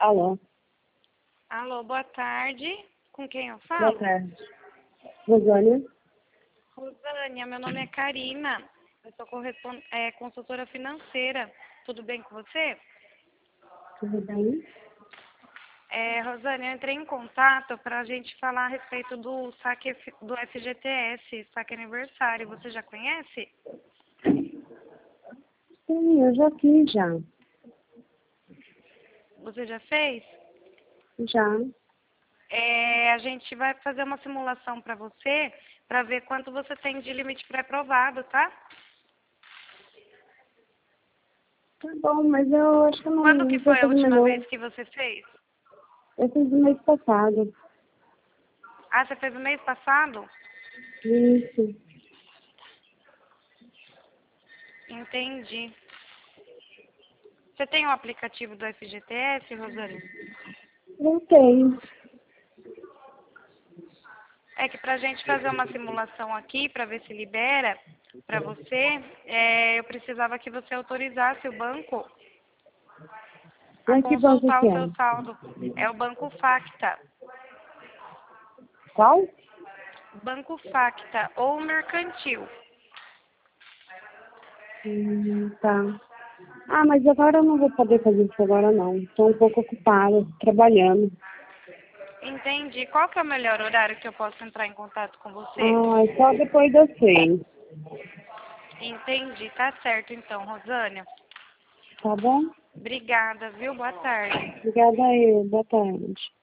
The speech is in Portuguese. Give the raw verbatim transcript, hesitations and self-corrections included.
Alô? Alô, boa tarde. Com quem eu falo? Boa tarde. Rosânia? Rosânia, meu nome é Karina. Eu sou correspon- é, consultora financeira. Tudo bem com você? Tudo bem? É, Rosânia, eu entrei em contato para a gente falar a respeito do saque F- do F G T S, saque aniversário. Você já conhece? Sim, eu já fiz, já. Você já fez? Já. É, a gente vai fazer uma simulação para você, para ver quanto você tem de limite pré-aprovado, tá? Tá bom, mas eu acho que eu não, Quando que não tô foi a fazendo última não. vez que você fez? Eu fiz no mês passado. Ah, você fez no mês passado? Isso. Entendi. Você tem o aplicativo do F G T S, Rosânia? Não tenho. É que para a gente fazer uma simulação aqui, para ver se libera para você, é, eu precisava que você autorizasse o banco a Mas que banco consultar que o seu é? saldo. É o Banco Facta. Qual? Banco Facta ou Mercantil. Hum, tá. Ah, mas agora eu não vou poder fazer isso agora não. Estou um pouco ocupada, trabalhando. Entendi. Qual que é o melhor horário que eu posso entrar em contato com você? Ah, é só depois das seis. Entendi. Tá certo então, Rosânia. Tá bom? Obrigada, viu? Boa tarde. Obrigada aí. Boa tarde.